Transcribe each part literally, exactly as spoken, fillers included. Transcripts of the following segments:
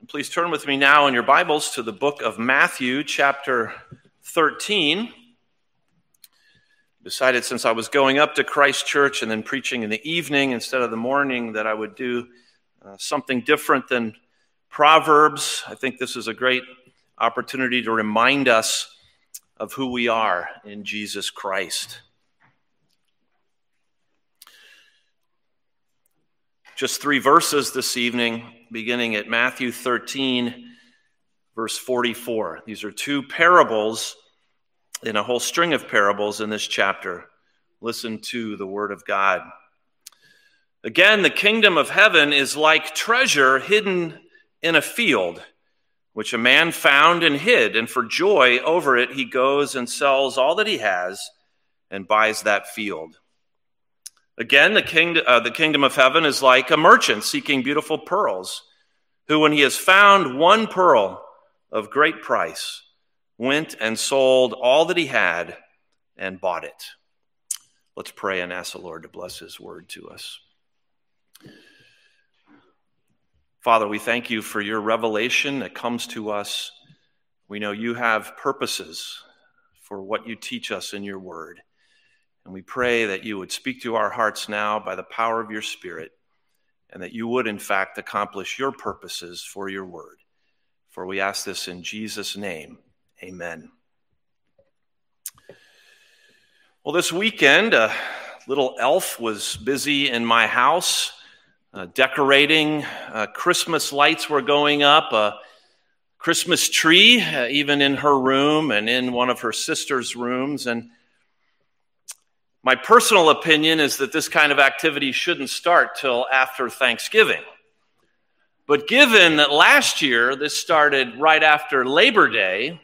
Please turn with me now in your Bibles to the book of Matthew, chapter thirteen. Decided since I was going up to Christ Church and then preaching in the evening instead of the morning that I would do uh, something different than Proverbs. I think this is a great opportunity to remind us of who we are in Jesus Christ. Just three verses this evening, beginning at Matthew thirteen, verse forty-four. These are two parables in a whole string of parables in this chapter. Listen to the word of God. Again, the kingdom of heaven is like treasure hidden in a field, which a man found and hid, and for joy over it he goes and sells all that he has and buys that field. Again, the kingdom, uh, the kingdom of heaven is like a merchant seeking beautiful pearls, who, when he has found one pearl of great price, went and sold all that he had and bought it. Let's pray and ask the Lord to bless his word to us. Father, we thank you for your revelation that comes to us. We know you have purposes for what you teach us in your word. And we pray that you would speak to our hearts now by the power of your Spirit, and that you would, in fact, accomplish your purposes for your word. For we ask this in Jesus' name. Amen. Well, this weekend, a little elf was busy in my house, uh, decorating. Uh, Christmas lights were going up, a Christmas tree, uh, even in her room and in one of her sister's rooms. And my personal opinion is that this kind of activity shouldn't start till after Thanksgiving. But given that last year this started right after Labor Day,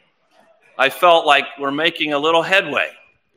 I felt like we're making a little headway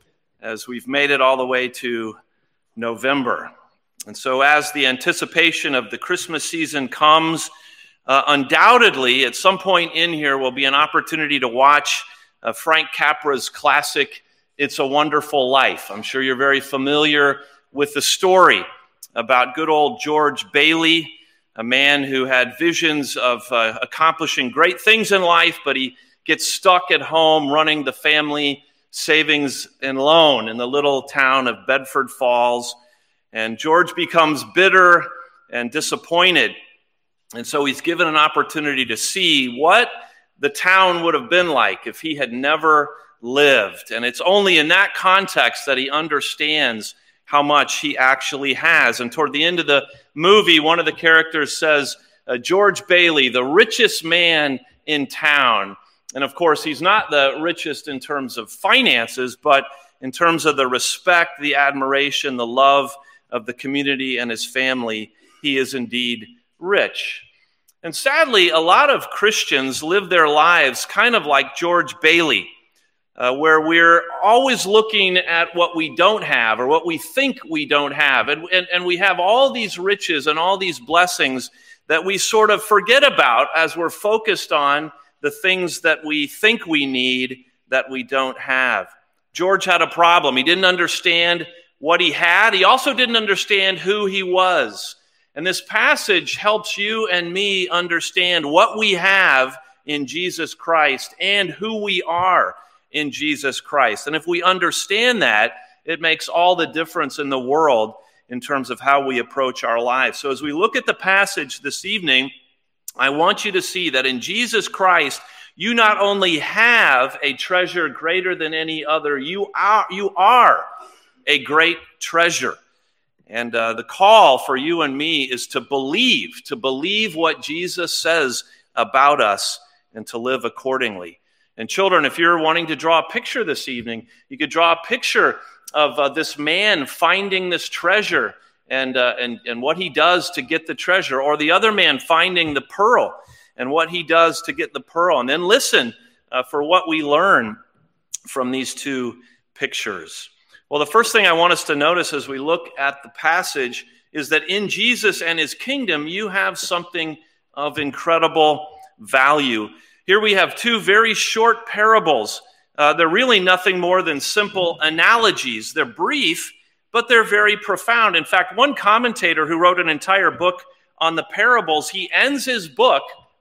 as we've made it all the way to November. And so as the anticipation of the Christmas season comes, uh, undoubtedly at some point in here will be an opportunity to watch uh, Frank Capra's classic It's a Wonderful Life. I'm sure you're very familiar with the story about good old George Bailey, a man who had visions of uh, accomplishing great things in life, but he gets stuck at home running the family savings and loan in the little town of Bedford Falls. And George becomes bitter and disappointed. And so he's given an opportunity to see what the town would have been like if he had never lived. And it's only in that context that he understands how much he actually has. And toward the end of the movie, one of the characters says, uh, George Bailey, the richest man in town. And of course, he's not the richest in terms of finances, but in terms of the respect, the admiration, the love of the community and his family, he is indeed rich. And sadly, a lot of Christians live their lives kind of like George Bailey, Uh, where we're always looking at what we don't have or what we think we don't have. And, and, and we have all these riches and all these blessings that we sort of forget about as we're focused on the things that we think we need that we don't have. George had a problem. He didn't understand what he had. He also didn't understand who he was. And this passage helps you and me understand what we have in Jesus Christ and who we are in Jesus Christ. And if we understand that, it makes all the difference in the world in terms of how we approach our lives. So as we look at the passage this evening, I want you to see that in Jesus Christ, you not only have a treasure greater than any other, you are, you are a great treasure. And uh, the call for you and me is to believe, to believe what Jesus says about us and to live accordingly. And children, if you're wanting to draw a picture this evening, you could draw a picture of uh, this man finding this treasure and, uh, and, and what he does to get the treasure, or the other man finding the pearl and what he does to get the pearl. And then listen uh, for what we learn from these two pictures. Well, the first thing I want us to notice as we look at the passage is that in Jesus and his kingdom, you have something of incredible value. Here we have two very short parables. Uh, they're really nothing more than simple analogies. They're brief, but they're very profound. In fact, one commentator who wrote an entire book on the parables, he ends his book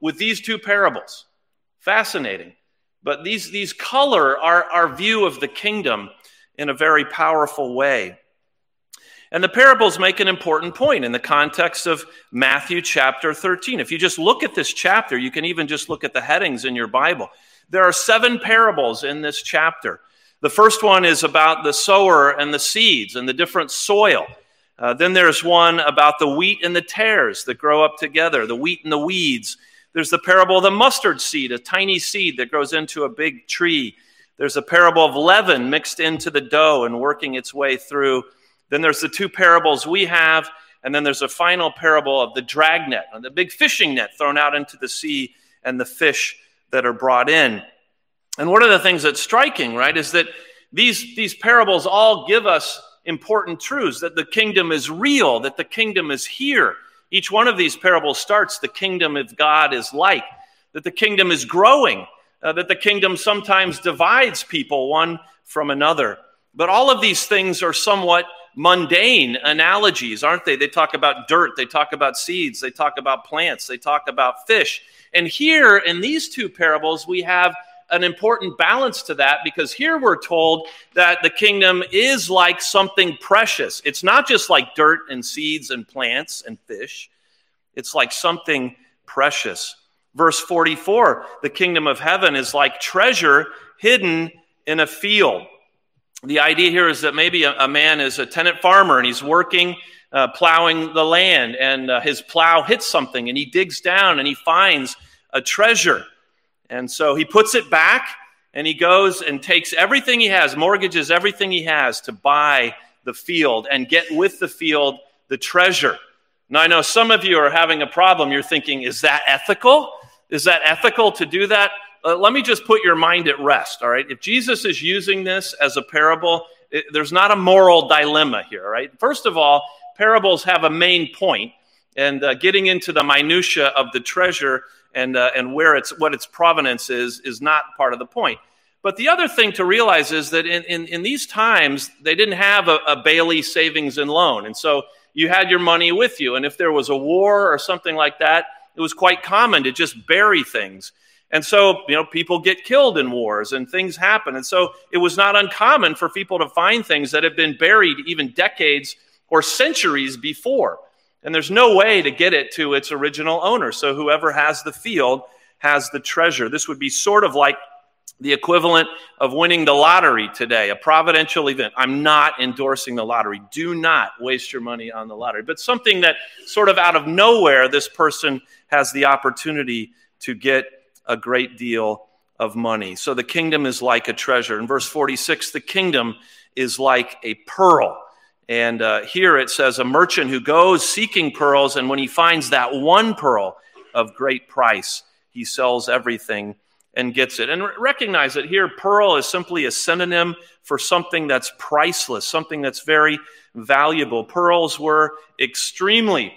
with these two parables. Fascinating. But these, these color our, our view of the kingdom in a very powerful way. And the parables make an important point in the context of Matthew chapter thirteen. If you just look at this chapter, you can even just look at the headings in your Bible. There are seven parables in this chapter. The first one is about the sower and the seeds and the different soil. Uh, then there's one about the wheat and the tares that grow up together, the wheat and the weeds. There's the parable of the mustard seed, a tiny seed that grows into a big tree. There's a parable of leaven mixed into the dough and working its way through. Then there's the two parables we have, and then there's a final parable of the dragnet, the big fishing net thrown out into the sea and the fish that are brought in. And one of the things that's striking, right, is that these, these parables all give us important truths, that the kingdom is real, that the kingdom is here. Each one of these parables starts, the kingdom of God is like, that the kingdom is growing, uh, that the kingdom sometimes divides people one from another. But all of these things are somewhat mundane analogies, aren't they? They talk about dirt, they talk about seeds, they talk about plants, they talk about fish. And here in these two parables, we have an important balance to that, because here we're told that the kingdom is like something precious. It's not just like dirt and seeds and plants and fish. It's like something precious. Verse forty-four, the kingdom of heaven is like treasure hidden in a field. The idea here is that maybe a, a man is a tenant farmer and he's working, uh, plowing the land, and uh, his plow hits something and he digs down and he finds a treasure. And so he puts it back and he goes and takes everything he has, mortgages everything he has to buy the field and get with the field the treasure. Now, I know some of you are having a problem. You're thinking, is that ethical? Is that ethical to do that? Uh, let me just put your mind at rest, all right? If Jesus is using this as a parable, it, there's not a moral dilemma here, right? First of all, parables have a main point, and uh, getting into the minutia of the treasure and uh, and where it's what its provenance is is not part of the point. But the other thing to realize is that in, in, in these times, they didn't have a, a Bailey savings and loan, and so you had your money with you, and if there was a war or something like that, it was quite common to just bury things. And so, you know, people get killed in wars and things happen. And so it was not uncommon for people to find things that have been buried even decades or centuries before. And there's no way to get it to its original owner. So whoever has the field has the treasure. This would be sort of like the equivalent of winning the lottery today, a providential event. I'm not endorsing the lottery. Do not waste your money on the lottery. But something that sort of out of nowhere, this person has the opportunity to get a great deal of money. So the kingdom is like a treasure. In verse forty-six, the kingdom is like a pearl. And uh, here it says a merchant who goes seeking pearls, and when he finds that one pearl of great price, he sells everything and gets it. And recognize that here pearl is simply a synonym for something that's priceless, something that's very valuable. Pearls were extremely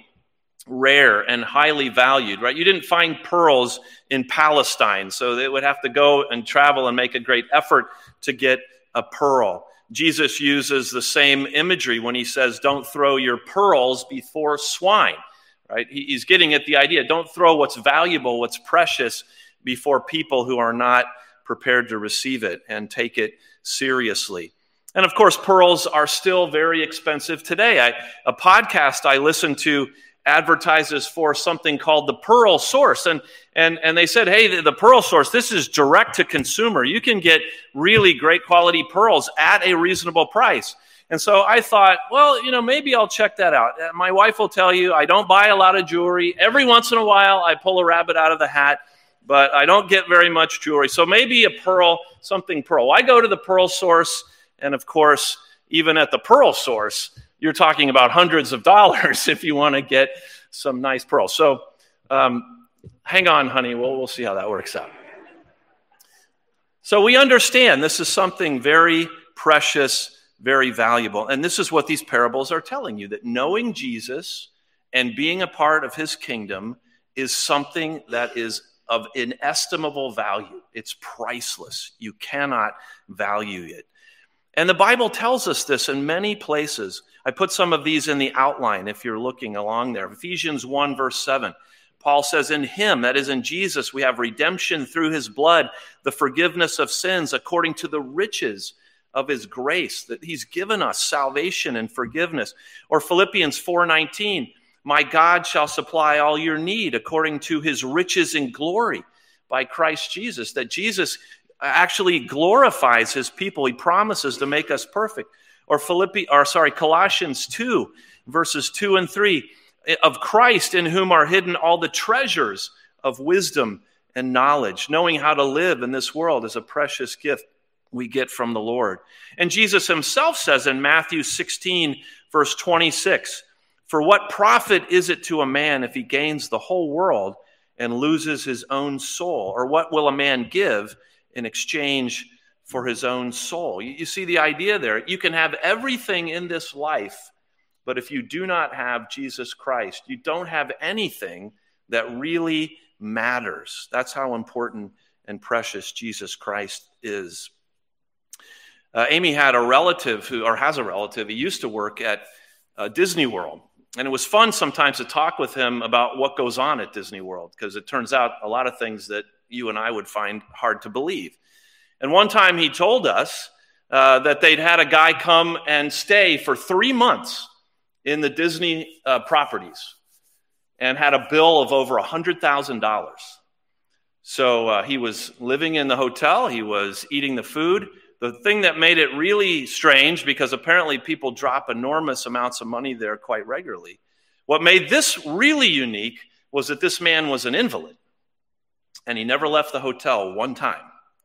rare and highly valued, right? You didn't find pearls in Palestine, so they would have to go and travel and make a great effort to get a pearl. Jesus uses the same imagery when he says, don't throw your pearls before swine, right? He's getting at the idea, don't throw what's valuable, what's precious before people who are not prepared to receive it and take it seriously. And of course, pearls are still very expensive today. I, a podcast I listened to advertises for something called the Pearl Source. And and and they said, hey, the, the Pearl Source, this is direct to consumer. You can get really great quality pearls at a reasonable price. And so I thought, well, you know, maybe I'll check that out. My wife will tell you I don't buy a lot of jewelry. Every once in a while, I pull a rabbit out of the hat, but I don't get very much jewelry. So maybe a pearl, something pearl. I go to the Pearl Source, and of course, even at the Pearl Source, you're talking about hundreds of dollars if you want to get some nice pearls. So um, hang on, honey. We'll, we'll see how that works out. So we understand this is something very precious, very valuable. And this is what these parables are telling you, that knowing Jesus and being a part of his kingdom is something that is of inestimable value. It's priceless. You cannot value it. And the Bible tells us this in many places. I put some of these in the outline if you're looking along there. Ephesians one, verse seven. Paul says, in him, that is in Jesus, we have redemption through his blood, the forgiveness of sins according to the riches of his grace, that he's given us salvation and forgiveness. Or Philippians four nineteen, my God shall supply all your need according to his riches in glory by Christ Jesus, that Jesus actually glorifies his people. He promises to make us perfect. Or Philippi, or sorry, Colossians two, verses two and three, of Christ in whom are hidden all the treasures of wisdom and knowledge, knowing how to live in this world is a precious gift we get from the Lord. And Jesus himself says in Matthew sixteen, verse twenty-six, for what profit is it to a man if he gains the whole world and loses his own soul? Or what will a man give in exchange for his own soul? You, you see the idea there. You can have everything in this life, but if you do not have Jesus Christ, you don't have anything that really matters. That's how important and precious Jesus Christ is. Uh, Amy had a relative who, or has a relative, he used to work at uh, Disney World. And it was fun sometimes to talk with him about what goes on at Disney World, because it turns out a lot of things that you and I would find hard to believe. And one time he told us uh, that they'd had a guy come and stay for three months in the Disney uh, properties and had a bill of over one hundred thousand dollars. So uh, he was living in the hotel. He was eating the food. The thing that made it really strange, because apparently people drop enormous amounts of money there quite regularly, what made this really unique was that this man was an invalid, and he never left the hotel one time.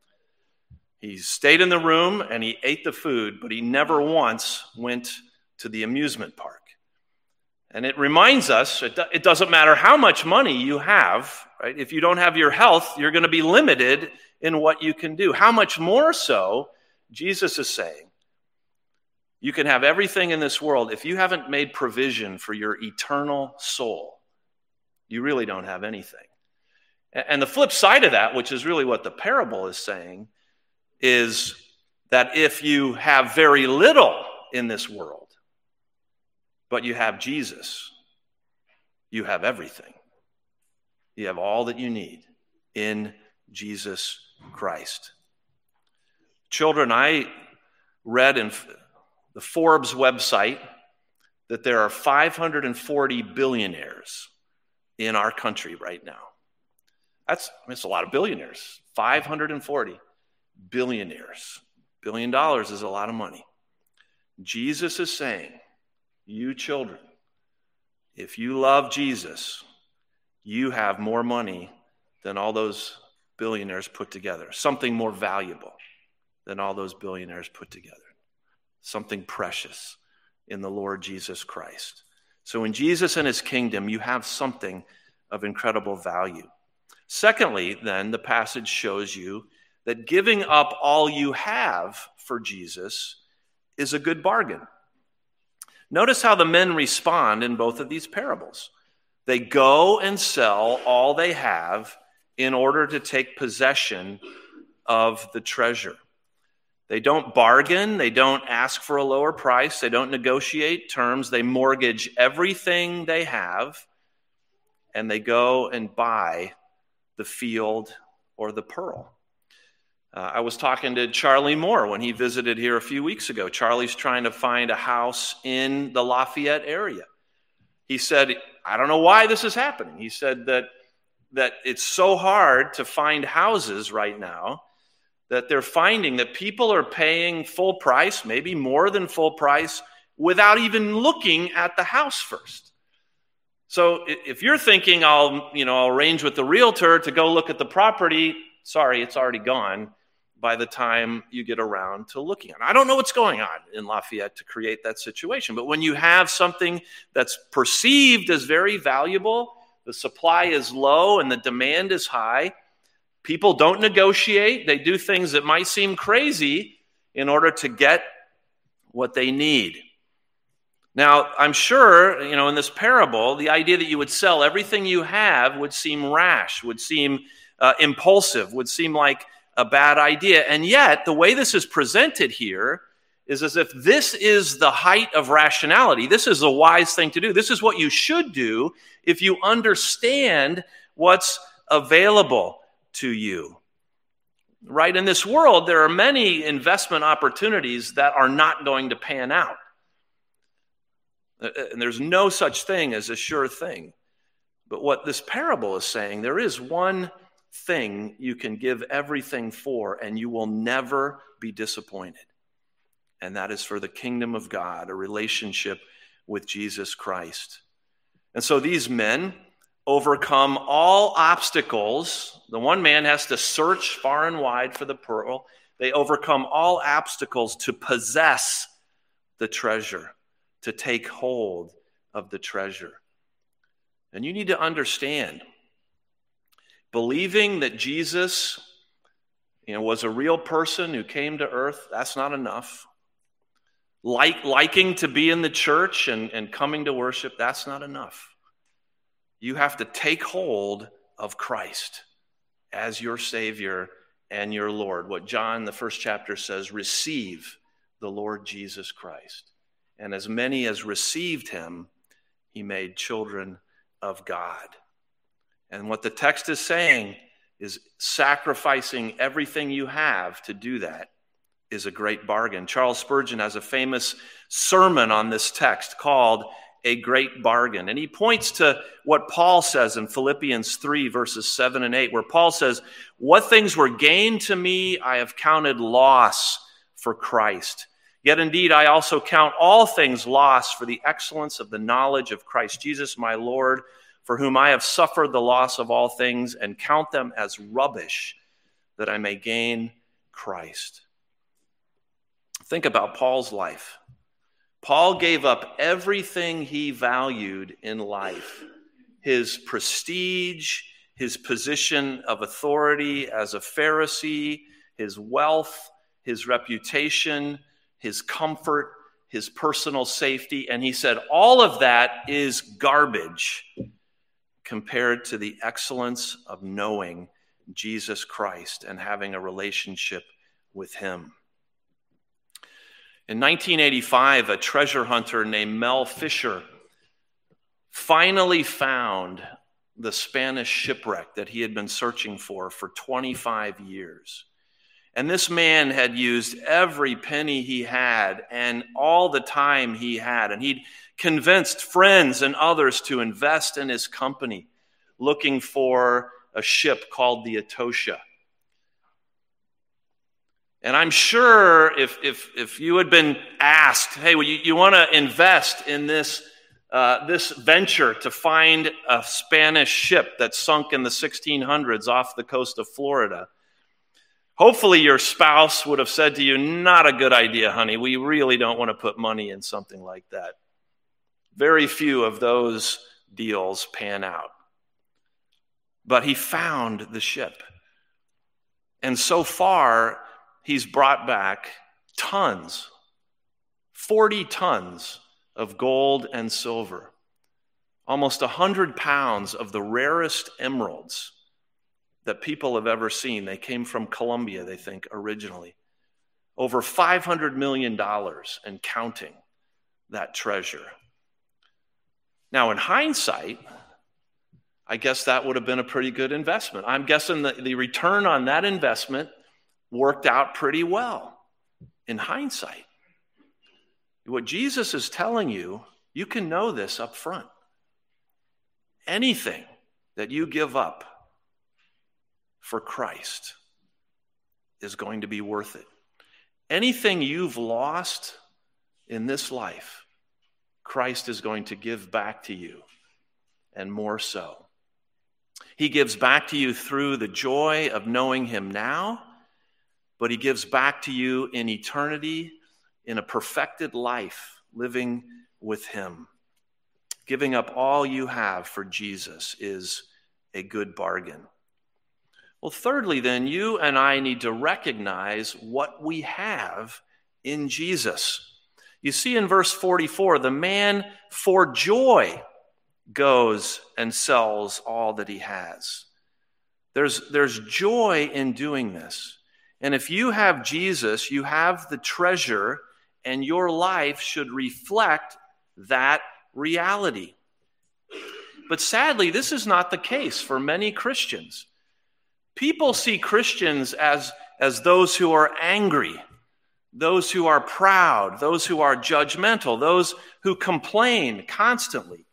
He stayed in the room and he ate the food, but he never once went to the amusement park. And it reminds us, it, do, it doesn't matter how much money you have, right? If you don't have your health, you're going to be limited in what you can do. How much more so, Jesus is saying, you can have everything in this world. If you haven't made provision for your eternal soul, you really don't have anything. And the flip side of that, which is really what the parable is saying, is that if you have very little in this world, but you have Jesus, you have everything. You have all that you need in Jesus Christ. Children, I read in the Forbes website that there are five hundred forty billionaires in our country right now. That's, that's a lot of billionaires. five hundred forty billionaires. Billion dollars is a lot of money. Jesus is saying, you children, if you love Jesus, you have more money than all those billionaires put together. Something more valuable than all those billionaires put together. Something precious in the Lord Jesus Christ. So in Jesus and his kingdom, you have something of incredible value. Secondly, then, the passage shows you that giving up all you have for Jesus is a good bargain. Notice how the men respond in both of these parables. They go and sell all they have in order to take possession of the treasure. They don't bargain. They don't ask for a lower price. They don't negotiate terms. They mortgage everything they have, and they go and buy the field or the pearl. Uh, I was talking to Charlie Moore when he visited here a few weeks ago. Charlie's trying to find a house in the Lafayette area. He said, I don't know why this is happening. He said that, that it's so hard to find houses right now that they're finding that people are paying full price, maybe more than full price, without even looking at the house first. So if you're thinking, I'll, you know, I'll arrange with the realtor to go look at the property, sorry, it's already gone by the time you get around to looking at it. I don't know what's going on in Lafayette to create that situation, but when you have something that's perceived as very valuable, the supply is low and the demand is high, people don't negotiate. They do things that might seem crazy in order to get what they need. Now, I'm sure, you know, in this parable, the idea that you would sell everything you have would seem rash, would seem uh, impulsive, would seem like a bad idea. And yet, the way this is presented here is as if this is the height of rationality. This is a wise thing to do. This is what you should do if you understand what's available to you. Right? In this world, there are many investment opportunities that are not going to pan out. And there's no such thing as a sure thing. But what this parable is saying, there is one thing you can give everything for, and you will never be disappointed. And that is for the kingdom of God, a relationship with Jesus Christ. And so these men overcome all obstacles. The one man has to search far and wide for the pearl. They overcome all obstacles to possess the treasure, to take hold of the treasure. And you need to understand, believing that Jesus, you know, was a real person who came to earth, that's not enough. Like, liking to be in the church and, and coming to worship, that's not enough. You have to take hold of Christ as your Savior and your Lord. What John, the first chapter, says, receive the Lord Jesus Christ. And as many as received him, he made children of God. And what the text is saying is sacrificing everything you have to do that is a great bargain. Charles Spurgeon has a famous sermon on this text called A Great Bargain. And he points to what Paul says in Philippians three, verses seven and eight, where Paul says, what things were gained to me, I have counted loss for Christ. Yet indeed, I also count all things loss for the excellence of the knowledge of Christ Jesus, my Lord, for whom I have suffered the loss of all things, and count them as rubbish, that I may gain Christ. Think about Paul's life. Paul gave up everything he valued in life, his prestige, his position of authority as a Pharisee, his wealth, his reputation, his comfort, his personal safety. And he said, all of that is garbage compared to the excellence of knowing Jesus Christ and having a relationship with him. In nineteen eighty-five, a treasure hunter named Mel Fisher finally found the Spanish shipwreck that he had been searching for for twenty-five years. And this man had used every penny he had and all the time he had, and he'd convinced friends and others to invest in his company, looking for a ship called the Etosha. And I'm sure if if if you had been asked, hey, well, you, you want to invest in this uh, this venture to find a Spanish ship that sunk in the sixteen hundreds off the coast of Florida, hopefully your spouse would have said to you, not a good idea, honey. We really don't want to put money in something like that. Very few of those deals pan out. But he found the ship. And so far, he's brought back tons, forty tons of gold and silver, almost one hundred pounds of the rarest emeralds that people have ever seen. They came from Colombia, they think, originally. Over five hundred million dollars and counting that treasure. Now, in hindsight, I guess that would have been a pretty good investment. I'm guessing that the return on that investment worked out pretty well in hindsight. What Jesus is telling you, you can know this up front. Anything that you give up for Christ is going to be worth it. Anything you've lost in this life, Christ is going to give back to you, and more so. He gives back to you through the joy of knowing him now, but he gives back to you in eternity, in a perfected life, living with him. Giving up all you have for Jesus is a good bargain. Well, thirdly, then, you and I need to recognize what we have in Jesus. You see in verse forty-four, the man for joy goes and sells all that he has. There's, there's joy in doing this. And if you have Jesus, you have the treasure and your life should reflect that reality. But sadly, this is not the case for many Christians. People see Christians as, as those who are angry, those who are proud, those who are judgmental, those who complain constantly.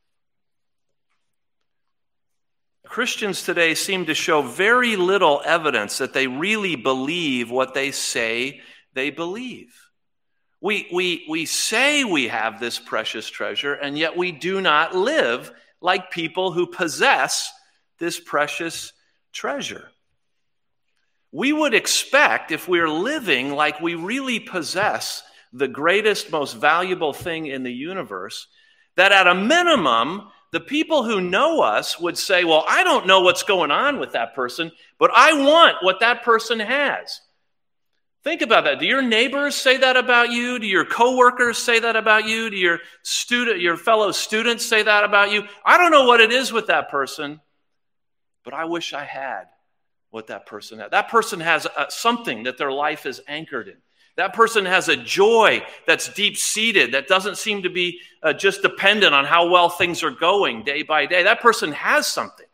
Christians today seem to show very little evidence that they really believe what they say they believe. We, we, we say we have this precious treasure, and yet we do not live like people who possess this precious treasure. We would expect, if we're living like we really possess the greatest, most valuable thing in the universe, that at a minimum, the people who know us would say, well, I don't know what's going on with that person, but I want what that person has. Think about that. Do your neighbors say that about you? Do your coworkers say that about you? Do your student, your fellow students say that about you? I don't know what it is with that person, but I wish I had what that person had. That person has uh, something that their life is anchored in. That person has a joy that's deep-seated, that doesn't seem to be uh, just dependent on how well things are going day by day. That person has something.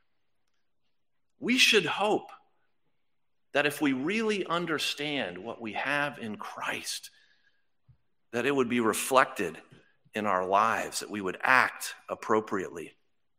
We should hope that if we really understand what we have in Christ, that it would be reflected in our lives, that we would act appropriately.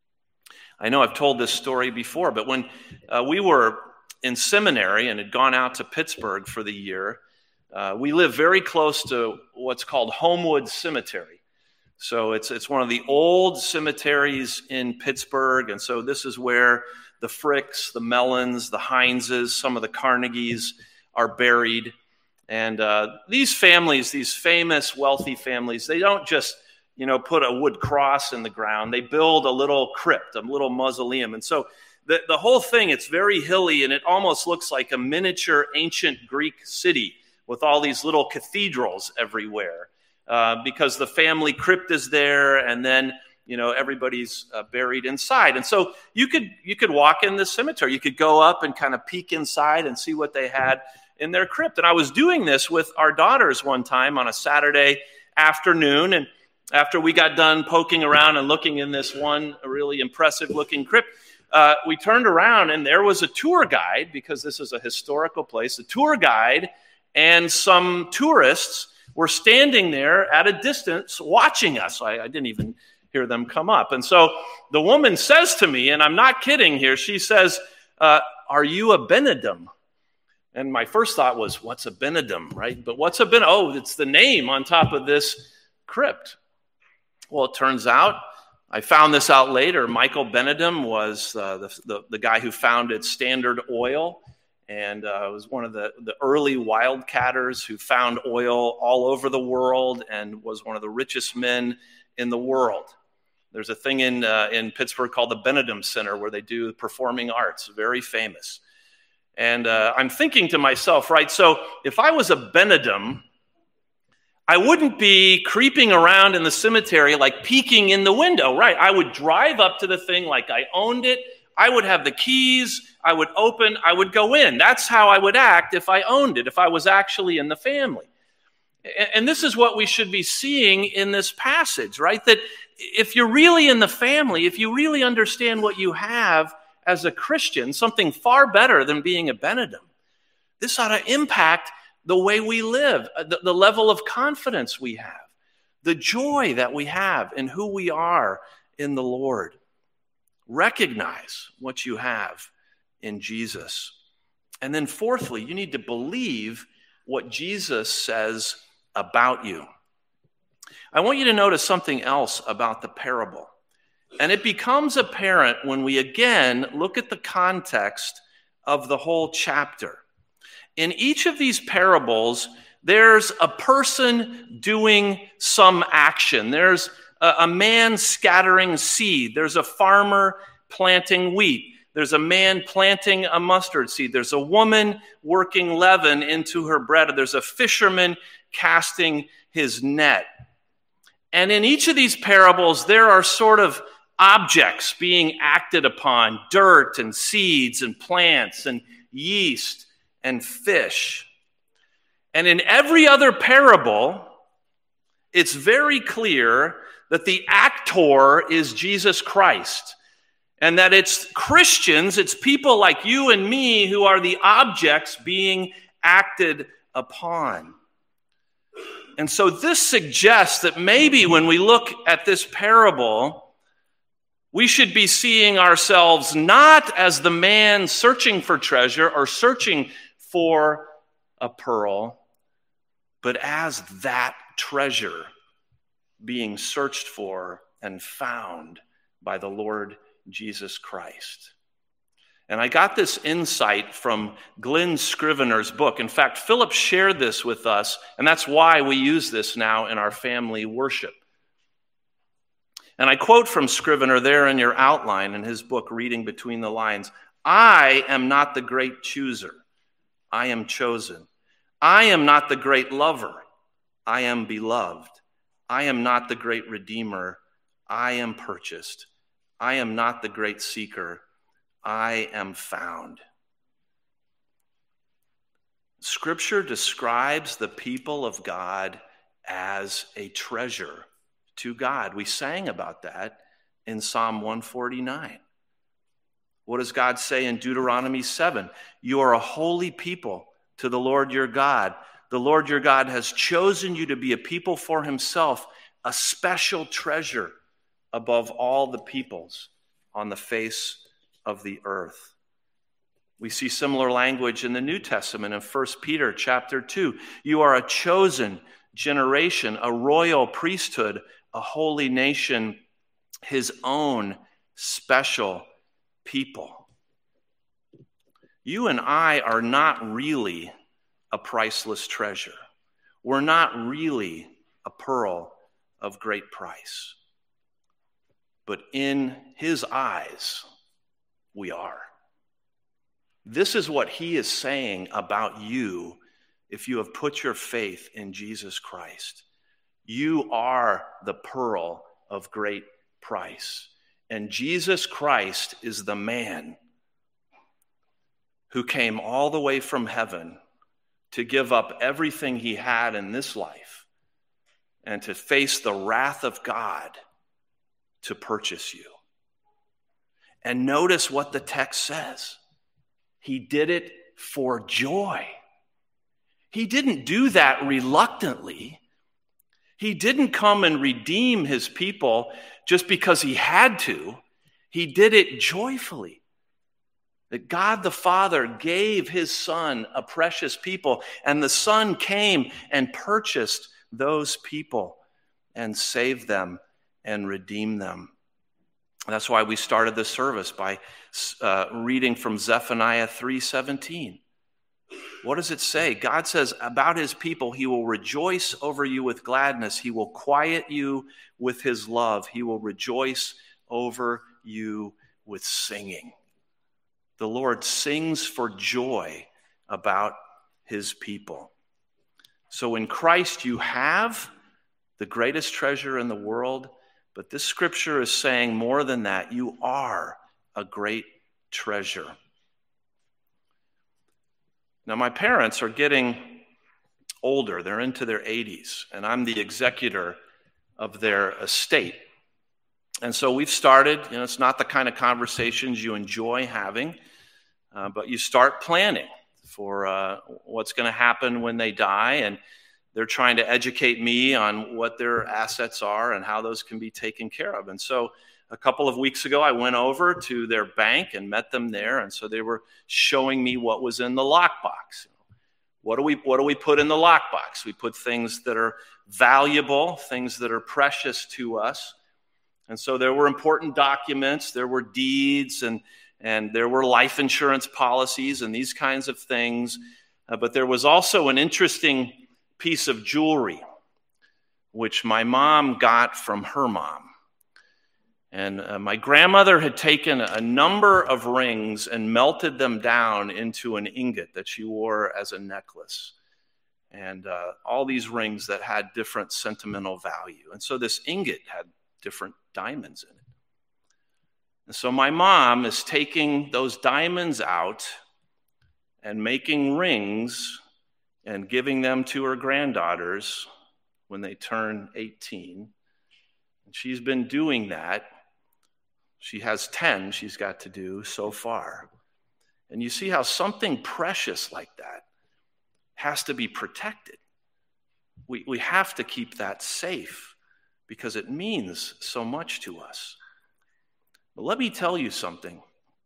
I know I've told this story before, but when uh, we were in seminary and had gone out to Pittsburgh for the year, uh, we live very close to what's called Homewood Cemetery. So it's it's one of the old cemeteries in Pittsburgh, and so this is where the Fricks, the Mellons, the Hineses, some of the Carnegies are buried. And uh, these families, these famous, wealthy families, they don't just, you know, put a wood cross in the ground. They build a little crypt, a little mausoleum. And so the, the whole thing, it's very hilly, and it almost looks like a miniature ancient Greek city with all these little cathedrals everywhere uh, because the family crypt is there, and then you know, everybody's uh, buried inside. And so you could you could walk in the cemetery. You could go up and kind of peek inside and see what they had in their crypt. And I was doing this with our daughters one time on a Saturday afternoon. And after we got done poking around and looking in this one really impressive-looking crypt, uh, we turned around and there was a tour guide, because this is a historical place. A tour guide and some tourists were standing there at a distance watching us. I, I didn't even hear them come up. And so the woman says to me, and I'm not kidding here, she says, uh, are you a Benedum? And my first thought was, what's a Benedum, right? But what's a Benedum? Oh, it's the name on top of this crypt. Well, it turns out, I found this out later, Michael Benedum was uh, the, the, the guy who founded Standard Oil, and uh, was one of the, the early wildcatters who found oil all over the world and was one of the richest men in the world. There's a thing in uh, in Pittsburgh called the Benedum Center where they do performing arts, very famous. And uh, I'm thinking to myself, right, so if I was a Benedum, I wouldn't be creeping around in the cemetery like peeking in the window, right? I would drive up to the thing like I owned it. I would have the keys. I would open. I would go in. That's how I would act if I owned it, if I was actually in the family. And this is what we should be seeing in this passage, right? That if you're really in the family, if you really understand what you have as a Christian, something far better than being a Benedum, this ought to impact the way we live, the, the level of confidence we have, the joy that we have in who we are in the Lord. Recognize what you have in Jesus. And then fourthly, you need to believe what Jesus says about you. I want you to notice something else about the parable. And it becomes apparent when we again look at the context of the whole chapter. In each of these parables, there's a person doing some action. There's a, a man scattering seed. There's a farmer planting wheat. There's a man planting a mustard seed. There's a woman working leaven into her bread. There's a fisherman casting his net. And in each of these parables, there are sort of objects being acted upon, dirt and seeds and plants and yeast and fish. And in every other parable, it's very clear that the actor is Jesus Christ, and that it's Christians, it's people like you and me who are the objects being acted upon. And so this suggests that maybe when we look at this parable, we should be seeing ourselves not as the man searching for treasure or searching for a pearl, but as that treasure being searched for and found by the Lord Jesus Christ. And I got this insight from Glenn Scrivener's book. In fact, Philip shared this with us, and that's why we use this now in our family worship. And I quote from Scrivener there in your outline in his book, Reading Between the Lines. I am not the great chooser. I am chosen. I am not the great lover. I am beloved. I am not the great redeemer. I am purchased. I am not the great seeker. I am found. Scripture describes the people of God as a treasure to God. We sang about that in Psalm one forty-nine. What does God say in Deuteronomy seven? You are a holy people to the Lord your God. The Lord your God has chosen you to be a people for himself, a special treasure above all the peoples on the face of the earth. We see similar language in the New Testament in First Peter chapter two. You are a chosen generation, a royal priesthood, a holy nation, his own special people. You and I are not really a priceless treasure. We're not really a pearl of great price. But in his eyes, we are. This is what he is saying about you if you have put your faith in Jesus Christ. You are the pearl of great price. And Jesus Christ is the man who came all the way from heaven to give up everything he had in this life and to face the wrath of God to purchase you. And notice what the text says. He did it for joy. He didn't do that reluctantly. He didn't come and redeem his people just because he had to. He did it joyfully. That God the Father gave his Son a precious people, and the Son came and purchased those people and saved them and redeemed them. That's why we started the service by uh, reading from Zephaniah three seventeen. What does it say? God says about his people, he will rejoice over you with gladness. He will quiet you with his love. He will rejoice over you with singing. The Lord sings for joy about his people. So in Christ you have the greatest treasure in the world, but this scripture is saying more than that. You are a great treasure. Now, my parents are getting older. They're into their eighties, and I'm the executor of their estate. And so we've started, you know, it's not the kind of conversations you enjoy having, uh, but you start planning for uh, what's going to happen when they die, and they're trying to educate me on what their assets are and how those can be taken care of. And so a couple of weeks ago, I went over to their bank and met them there, and so they were showing me what was in the lockbox. What do we what do we put in the lockbox? We put things that are valuable, things that are precious to us. And so there were important documents, there were deeds, and, and there were life insurance policies and these kinds of things. Uh, but there was also an interesting piece of jewelry, which my mom got from her mom. And uh, my grandmother had taken a number of rings and melted them down into an ingot that she wore as a necklace. And uh, all these rings that had different sentimental value. And so this ingot had different diamonds in it. And so my mom is taking those diamonds out and making rings and giving them to her granddaughters when they turn eighteen. And she's been doing that. She has ten she's got to do so far. And you see how something precious like that has to be protected. We, we have to keep that safe because it means so much to us. But let me tell you something.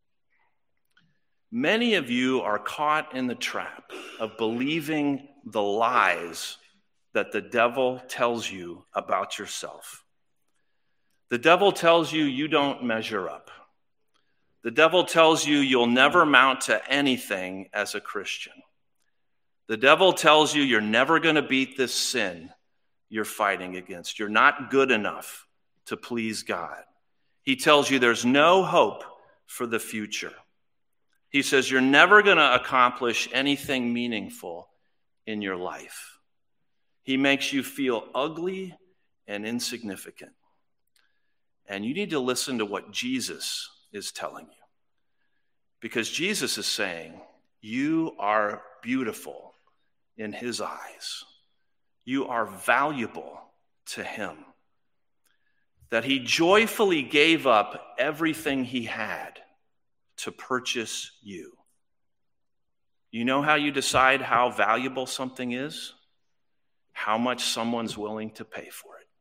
Many of you are caught in the trap of believing the lies that the devil tells you about yourself. The devil tells you you don't measure up. The devil tells you you'll never amount to anything as a Christian. The devil tells you you're never going to beat this sin you're fighting against. You're not good enough to please God. He tells you there's no hope for the future. He says you're never going to accomplish anything meaningful in your life. He makes you feel ugly and insignificant. And you need to listen to what Jesus is telling you. Because Jesus is saying, you are beautiful in his eyes. You are valuable to him. That he joyfully gave up everything he had to purchase you. You know how you decide how valuable something is? How much someone's willing to pay for it.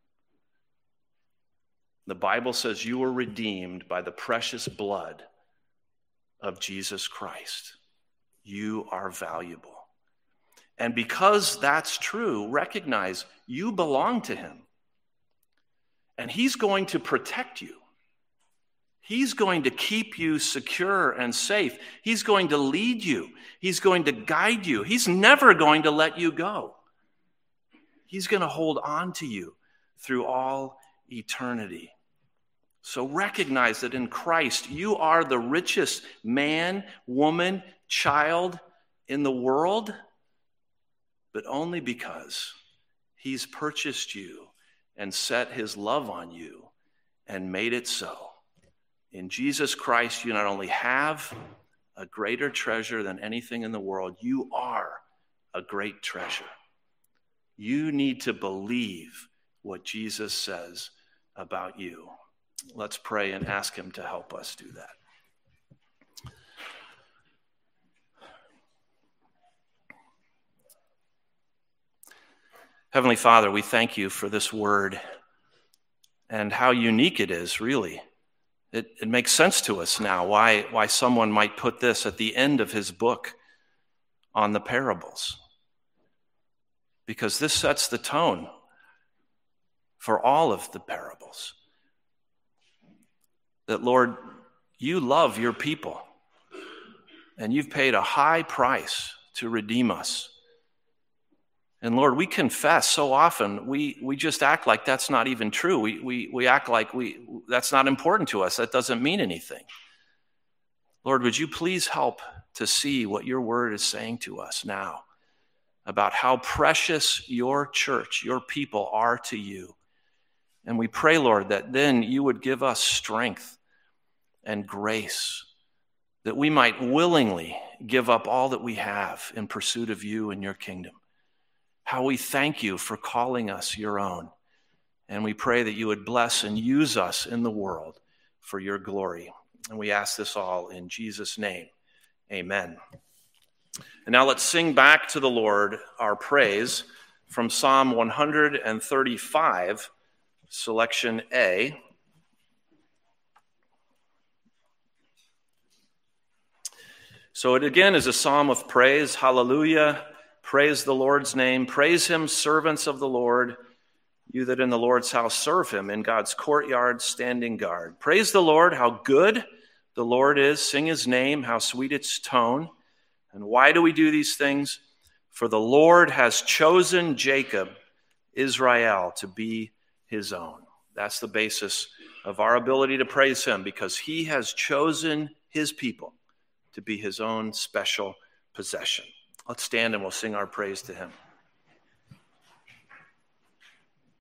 The Bible says you were redeemed by the precious blood of Jesus Christ. You are valuable. And because that's true, recognize you belong to him. And he's going to protect you. He's going to keep you secure and safe. He's going to lead you. He's going to guide you. He's never going to let you go. He's going to hold on to you through all eternity. So recognize that in Christ, you are the richest man, woman, child in the world, but only because he's purchased you and set his love on you and made it so. In Jesus Christ, you not only have a greater treasure than anything in the world, you are a great treasure. You need to believe what Jesus says about you. Let's pray and ask him to help us do that. Heavenly Father, we thank you for this word and how unique it is, really. It, it makes sense to us now why, why someone might put this at the end of his book on the parables. Because this sets the tone for all of the parables. That, Lord, you love your people, and you've paid a high price to redeem us. And Lord, we confess so often, we, we just act like that's not even true. We, we, we act like we that's not important to us. That doesn't mean anything. Lord, would you please help to see what your word is saying to us now about how precious your church, your people are to you. And we pray, Lord, that then you would give us strength and grace, that we might willingly give up all that we have in pursuit of you and your kingdom. How we thank you for calling us your own. And we pray that you would bless and use us in the world for your glory. And we ask this all in Jesus' name. Amen. And now let's sing back to the Lord our praise from Psalm one thirty-five, selection A. So it again is a psalm of praise. Hallelujah. Praise the Lord's name. Praise him, servants of the Lord. You that in the Lord's house serve him, in God's courtyard standing guard. Praise the Lord, how good the Lord is. Sing his name, how sweet its tone. And why do we do these things? For the Lord has chosen Jacob, Israel, to be his own. That's the basis of our ability to praise him, because he has chosen his people to be his own special possession. Let's stand and we'll sing our praise to him.